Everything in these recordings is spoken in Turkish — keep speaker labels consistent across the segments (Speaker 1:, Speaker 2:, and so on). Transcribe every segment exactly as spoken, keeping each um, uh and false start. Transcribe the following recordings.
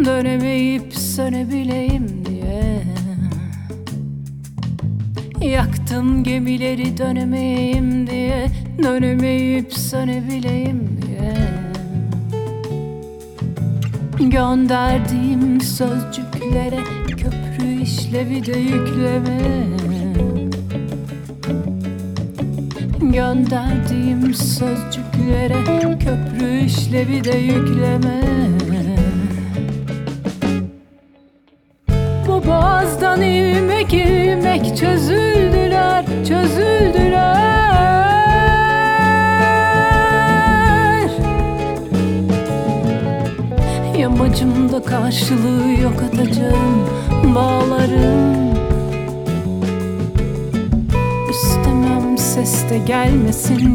Speaker 1: Dönemeyip sönebileyim diye yaktım gemileri, dönemeyim diye, dönemeyip sönebileyim diye. Gönderdiğim sözcüklere köprü işlevi de yükleme. Gönderdiğim sözcüklere köprü işlevi de yükleme. Bu boğazdan ilmek ilmek çözüldüler, çözüldüler. Yamacımda karşılığı yok atacağım bağlarım. İstemem ses de gelmesin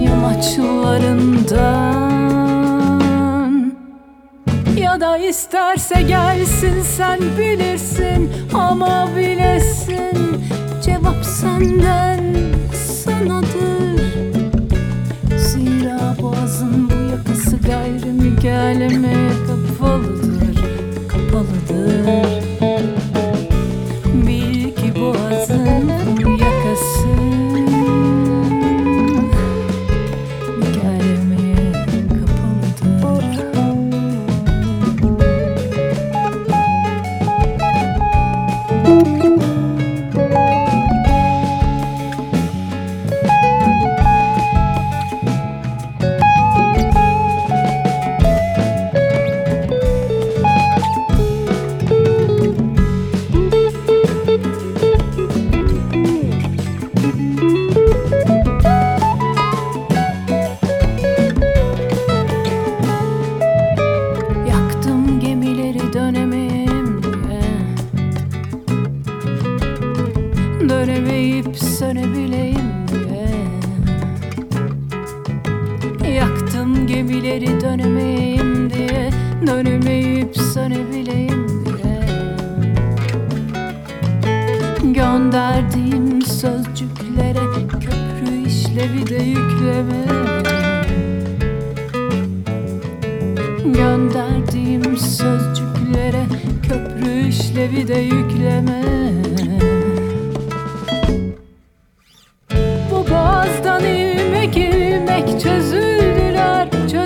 Speaker 1: yamaçlarından. Ya da isterse gelsin, sen bilirsin ama bilesin. Cevap senden sanadır. Zira boğazın bu yakası gayrimügaleme kapalıdır, kapalıdır. Bil ki boğazın bu yakası mügalemeye kapalıdır. Dönemeyip sönebileyim diye yaktım gemileri, dönemeyim diye, dönemeyip sönebileyim diye. Gönderdiğim sözcüklere köprü işlevi de yükleme. Gönderdiğim sözcüklere köprü işlevi de yükleme. Boğazdan ilmek ilmek çözüldüler,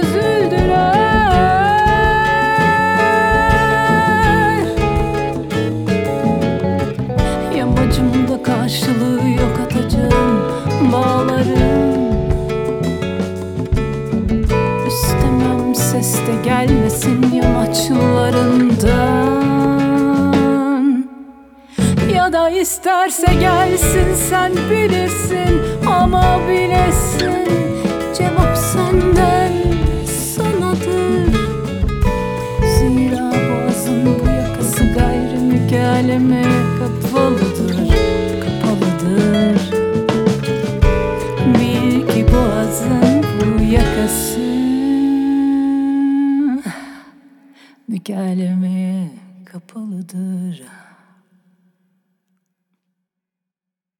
Speaker 1: çözüldüler. Yamacımda karşılığı yok atacağım bağlarım. İstemem ses de gelmesin yamaçlarından. Ya da isterse gelsin, sen bilirsin ama bilesin. Cevap senden sanadır. Zira boğazın bu yakası gayrimügaleme kapalıdır, kapalıdır. Bil ki boğazın bu yakası mügalemeye kapalıdır.